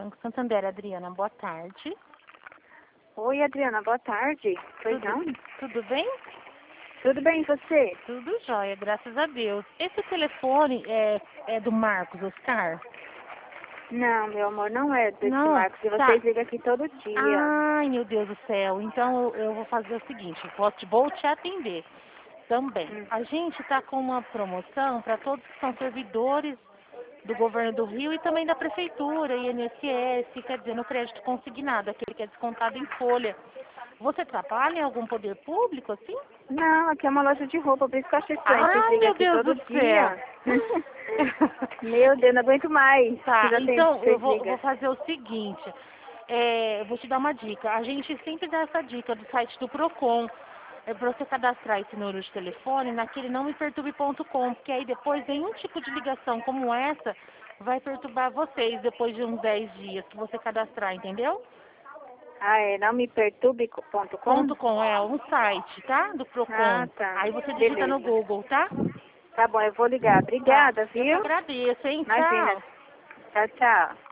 Banco Santander, Adriana, boa tarde. Oi, Adriana, boa tarde. Pois não? Tudo bem? Tudo bem, e você? Tudo jóia, graças a Deus. Esse telefone é do Marcos Oscar? Não, meu amor, não é desse Não, Marcos. E tá. vocês ligam aqui todo dia. Ai, meu Deus do céu. Então eu vou fazer o seguinte, vou te atender também. A gente está com uma promoção para todos que são servidores do governo do Rio e também da prefeitura, INSS, quer dizer, no crédito consignado, aquele que é descontado em folha. Você trabalha em algum poder público, assim? Não, aqui é uma loja de roupa, por isso que eu achei estranho. Vocês Ai, ligam meu aqui Deus todo do dia. céu. Meu Deus, não aguento mais. Tá, Já tem então eu vocês vou ligam. fazer o seguinte. Eu vou te dar uma dica. A gente sempre dá essa dica do site do Procon. É para você cadastrar esse número de telefone naquele nãomeperturbe.com, porque aí depois nenhum tipo de ligação como essa vai perturbar vocês depois de uns 10 dias que você cadastrar, entendeu? Ah, é não me perturbe.com? .com é um site, tá? Do Ah, Procon. tá. Aí você digita no Beleza. Google, tá? Tá bom, eu vou ligar. Tá. Obrigada, Eu que viu? agradeço, hein? Imagina. Tchau. Tchau, tchau.